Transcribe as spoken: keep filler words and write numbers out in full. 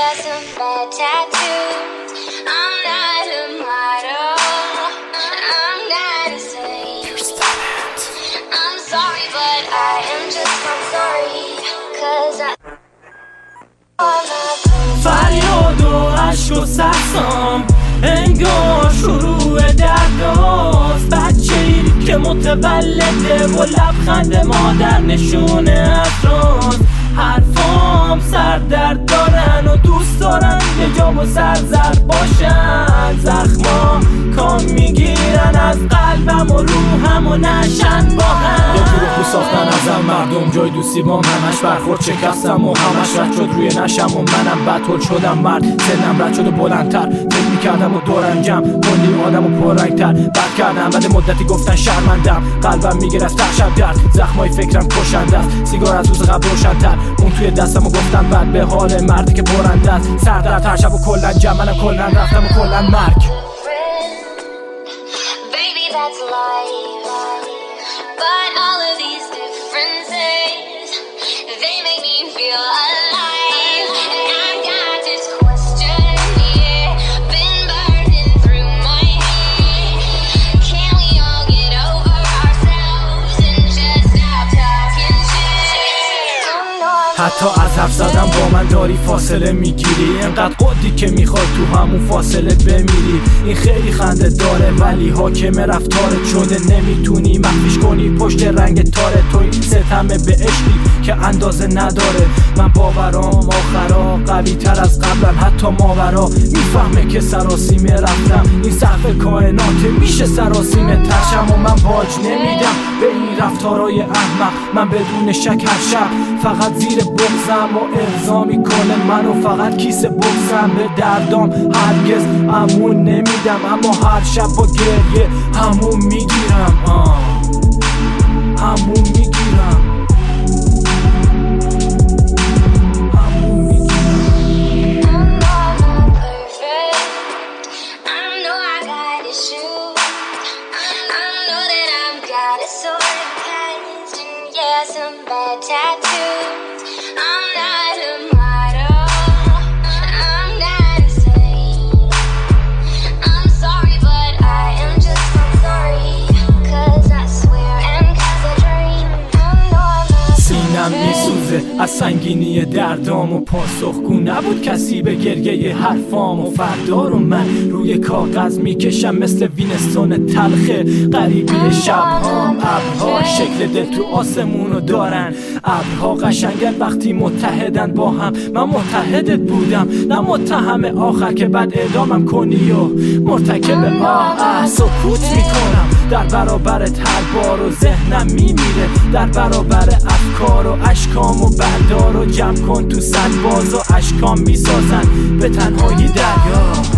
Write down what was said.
yeah, some bad tattoos. I'm not a model, I'm not a saint. I'm sorry, but I am just not sorry, cause I فریاد و عشق و سرسام انگار شروع درداست، بچه‌ای که متولده و لبخند مادر نشونه اطراست. حرفام سردرد دارن و دوست دارن یه جا و سرزرد باشن. زخمام کام میگیرن از قلبم و روحم و نشن با هم. یه گروه ساختن ازم مردم جای دوستی بام، همش برخورد شکستم و همش رد شد روی نشم و منم بدحال شدم. مرد سنم رد شد و بلندتر فکر میکردم و دورنجم کلی آدم و پررنگتر. بد کردم بعد مدتی گفتن شرمندم، قلبم میگیره از ترشب درد، زخمای فکرم کشنده است. سیگار از روز قبل روشن‌تر اون توی دستم و گفتم بعد به حال مردی که برنده است. سر در ترشب و کلن جمع، منم کلن رفتم و کلن مرگ. Baby, that's life, but all of these differences, they make me feel alive. And I got this question, yeah, been burning through my head. Can we all get over ourselves and just stop talking shit? حتی از حرف زدم با من داری فاصله میگیری، اینقدر قدی که میخوای تو همون فاصله بمیری. این خیلی خنده داره ولی حاکم رفتارت شده، نمیتونی مخفیش کنی پشت رنگ تاره. تو این ستمه به عشقی که اندازه نداره. من باورام آخرا قوی تر از قبلم، حتی ماورا میفهمه که سراسیمه رفتم. این سقف کائنات میشه سراسیمه ترشم و من باج نمیدم به این رفتارای احمق. من بدون شک هر شب فقط زیر بغزم و ارضا میکنه منو، فقط کیسه بغزم به دردام هرگز امون نمیدم. اما هر شب با گریه همون میگیرم، آه همون میگیرم. Some bad tattoos. I'm not a model, I'm not a saint. I'm sorry, but I am just not sorry, cause I swear and cause I dream. I know I'm not سینم میسوزه از سنگینی دردام و پاسخگو نبود کسی به گریه حرفام. و فردا رو من روی کاغذ میکشم مثل وینستون تلخه غریبی شبهام. ابرها شکل دل تو آسمونو دارن، ابرها قشنگن وقتی متحدن با هم. من متحدت بودم نه متهم آخر که بعد اعدامم کنی و مرتکب آه اه سکوت میکنم در برابرت هر بار و ذهنم میمیره در برابر افکار و اشکام و بردار و جمع کن تو صد باز و اشکام میسازن به تنهایی دریا.